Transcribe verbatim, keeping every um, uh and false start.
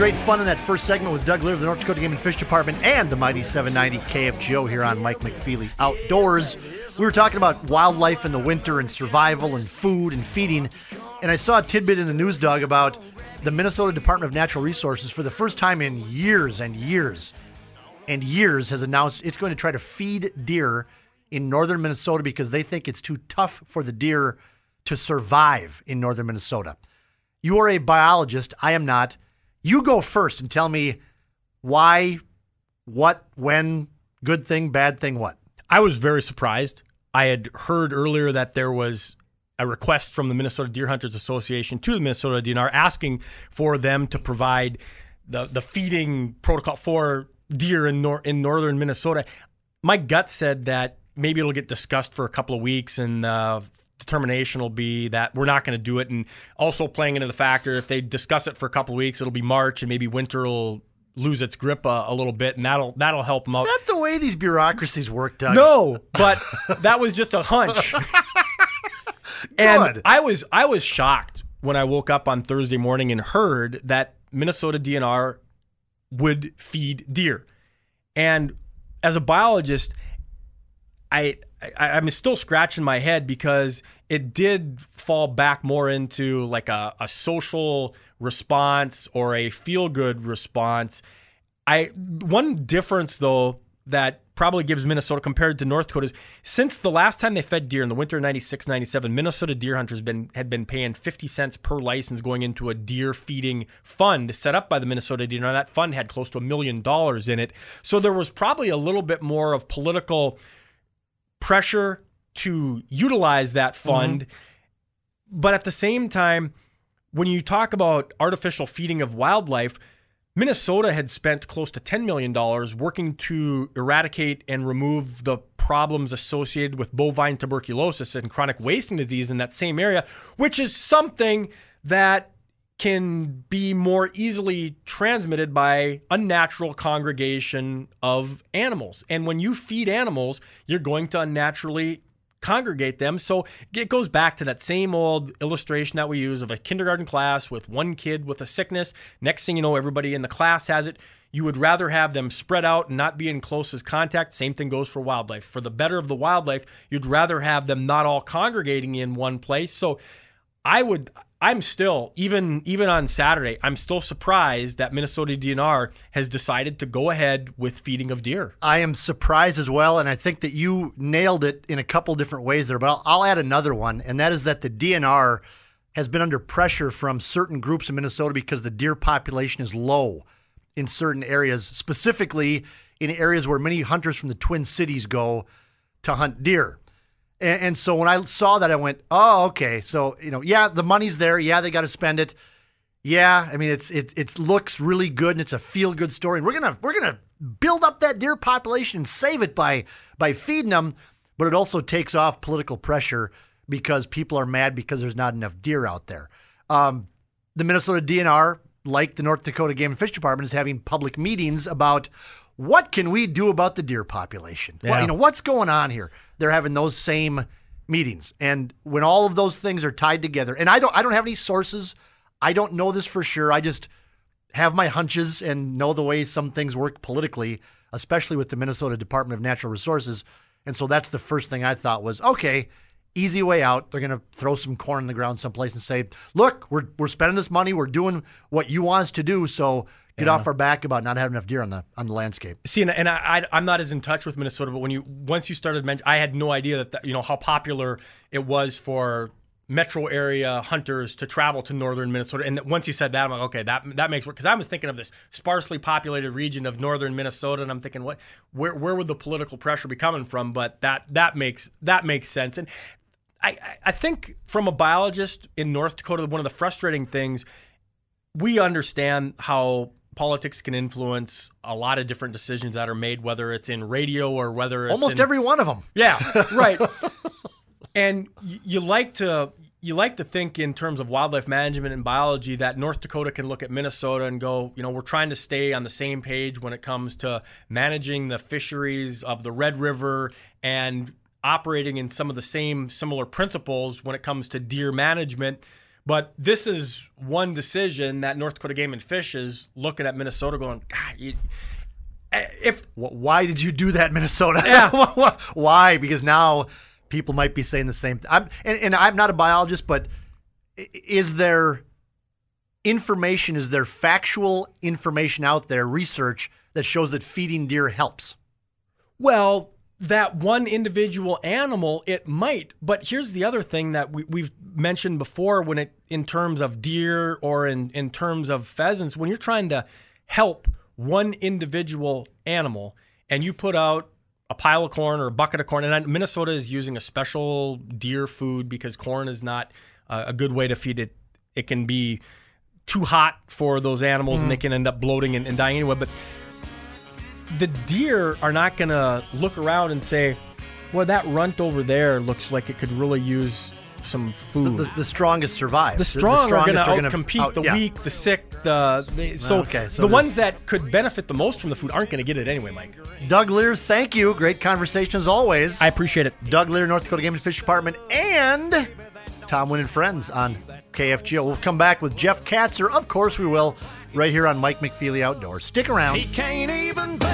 great fun in that first segment with Doug Lear of the North Dakota Game and Fish Department and the Mighty seven ninety K F G O here on Mike McFeely Outdoors. We were talking about wildlife in the winter and survival and food and feeding, and I saw a tidbit in the news, Doug, about the Minnesota Department of Natural Resources for the first time in years and years and years has announced it's going to try to feed deer in northern Minnesota because they think it's too tough for the deer to survive in northern Minnesota. You are a biologist. I am not. You go first and tell me why, what, when, good thing, bad thing, what? I was very surprised. I had heard earlier that there was a request from the Minnesota Deer Hunters Association to the Minnesota D N R asking for them to provide the, the feeding protocol for deer in, nor- in northern Minnesota. My gut said that maybe it'll get discussed for a couple of weeks and uh, determination will be that we're not going to do it. And also playing into the factor, if they discuss it for a couple of weeks, it'll be March and maybe winter will lose its grip a, a little bit, and that'll that'll help them out. Is that the way these bureaucracies work, Doug? No, but that was just a hunch. And Good. I was I was shocked when I woke up on Thursday morning and heard that Minnesota D N R would feed deer. And as a biologist, I, I I'm still scratching my head because it did fall back more into like a, a social response or a feel-good response. I one difference though that probably gives Minnesota compared to North Dakota is since the last time they fed deer in the winter of ninety-six ninety-seven, Minnesota deer hunters been had been paying fifty cents per license going into a deer feeding fund set up by the Minnesota D N R. That fund had close to a million dollars in it. So there was probably a little bit more of political pressure to utilize that fund. Mm-hmm. But at the same time, when you talk about artificial feeding of wildlife, Minnesota had spent close to ten million dollars working to eradicate and remove the problems associated with bovine tuberculosis and chronic wasting disease in that same area, which is something that can be more easily transmitted by unnatural congregation of animals. And when you feed animals, you're going to unnaturally congregate them. So it goes back to that same old illustration that we use of a kindergarten class with one kid with a sickness. Next thing you know, everybody in the class has it. You would rather have them spread out and not be in closest contact. Same thing goes for wildlife. For the better of the wildlife, you'd rather have them not all congregating in one place. So I would... I'm still, even even on Saturday, I'm still surprised that Minnesota D N R has decided to go ahead with feeding of deer. I am surprised as well, and I think that you nailed it in a couple different ways there, but I'll, I'll add another one, and that is that the D N R has been under pressure from certain groups in Minnesota because the deer population is low in certain areas, specifically in areas where many hunters from the Twin Cities go to hunt deer. And, and so when I saw that, I went, oh, okay. So, you know, yeah, the money's there. Yeah, they got to spend it. Yeah, I mean, it's it it looks really good and it's a feel-good story. And we're gonna we're gonna build up that deer population and save it by by feeding them. But it also takes off political pressure because people are mad because there's not enough deer out there. Um, the Minnesota D N R, like the North Dakota Game and Fish Department, is having public meetings about what can we do about the deer population. Yeah. Well, you know, what's going on here? They're having those same meetings, and when all of those things are tied together, and I don't I don't have any sources. I don't know this for sure. I just have my hunches and know the way some things work politically, especially with the Minnesota Department of Natural Resources. And so that's the first thing I thought was, okay, easy way out. They're going to throw some corn in the ground someplace and say, look, we're we're spending this money. We're doing what you want us to do. So get yeah. off our back about not having enough deer on the on the landscape. See, and, and I, I, I'm not as in touch with Minnesota, but when you once you started mentioning, I had no idea that, that you know how popular it was for metro area hunters to travel to northern Minnesota. And once you said that, I'm like, okay, that that makes work. Because I was thinking of this sparsely populated region of northern Minnesota, and I'm thinking, what, where where would the political pressure be coming from? But that that makes that makes sense. And I I think from a biologist in North Dakota, one of the frustrating things, we understand how politics can influence a lot of different decisions that are made, whether it's in radio or whether it's almost in, every one of them. Yeah, right. And you like to you like to think in terms of wildlife management and biology that North Dakota can look at Minnesota and go, you know, we're trying to stay on the same page when it comes to managing the fisheries of the Red River and operating in some of the same similar principles when it comes to deer management. But this is one decision that North Dakota Game and Fish is looking at Minnesota going, God, you, if why did you do that, Minnesota? Yeah. Why? Because now people might be saying the same thing. I'm, and, and I'm not a biologist, but is there information, is there factual information out there, research that shows that feeding deer helps? Well, that one individual animal, it might. But here's the other thing that we, we've mentioned before when it in terms of deer or in, in terms of pheasants, when you're trying to help one individual animal and you put out a pile of corn or a bucket of corn, and Minnesota is using a special deer food because corn is not uh, a good way to feed it. It can be too hot for those animals mm. and they can end up bloating and, and dying anyway. But the deer are not going to look around and say, well, that runt over there looks like it could really use some food. The, the, the strongest survive. The strong the, the are going to outcompete out, the yeah. weak, the sick. The, the so, okay, so the ones that could benefit the most from the food aren't going to get it anyway, Mike. Doug Lear, thank you. Great conversation as always. I appreciate it. Doug Lear, North Dakota Game and Fish Department, and Tom Wynn and Friends on K F G O. We'll come back with Jeff Katzer. Of course we will, right here on Mike McFeely Outdoors. Stick around. He can't even